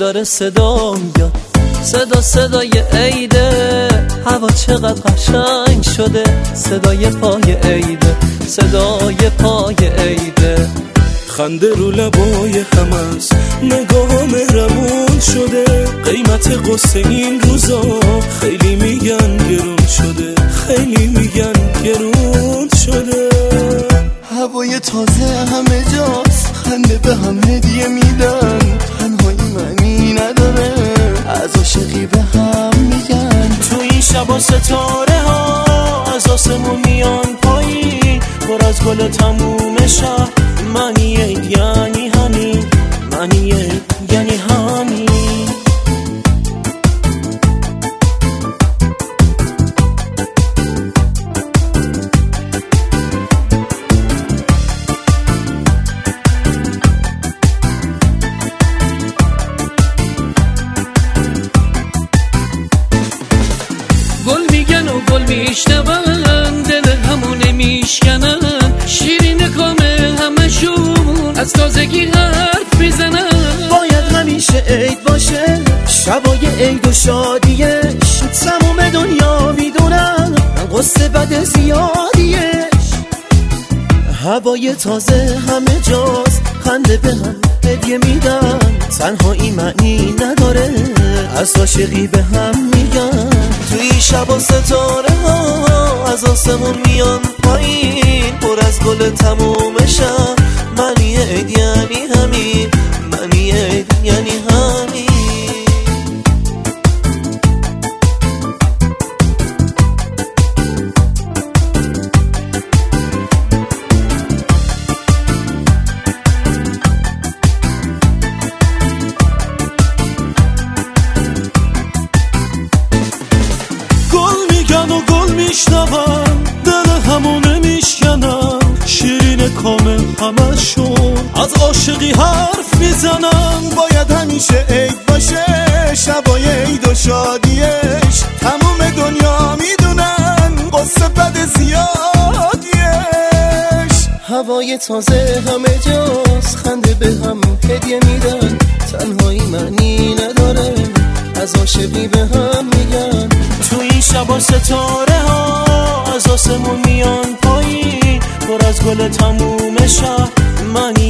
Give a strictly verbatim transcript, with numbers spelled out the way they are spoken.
داره صدا میاد، صدا صدای عیده، هوا چقدر قشنگ شده، صدای پای عیده، صدای پای عیده. خنده رو لبای هم است، نگاه مهربون شده، قیمت قصه این روزا خیلی میگن گرون شده، خیلی میگن گرون شده. هوای تازه همه جاست، خنده به هم هدیه میدن، تنهایی معنی نداره، از عاشقی به هم میگن. تو این شبا ستاره ها از آسمون میان پایین، پر از گل تموم شهر، معنی عید یعنی همین، معنی عید یعنی همین. گل میگن و گل میشنون، دل همونه میشکنن، شیرین کامه همشون از تازگی حرف میزنن. باید همیشه عید باشه، شبای عید و شادیش، تموم دنیا میدونن قصه بد زیادیش. هوای تازه همه جاست، خنده به هم هدیه میدن، تنهایی معنی نداره، از عاشقی به هم میگن. توی شب و ستاره ها از آسمون میان پایین، پر از گل تموم شهر، معنی عید یعنی همین، معنی عید یعنی همین. و گل میشنون، دل همونه میشکنن، شیرین کامه همشون از عاشقی حرف میزنن. باید همیشه عید باشه، شبای عید و شادیش، تموم دنیا میدونن قصه بد زیادیش. هوای تازه همه جاست، خنده به هم هدیه میدن، تنهایی معنی نداره، از عاشقی به هم میگن. تو این شبا ستاره ها از آسمون میان پایین، پر از گل تموم شهر، معنی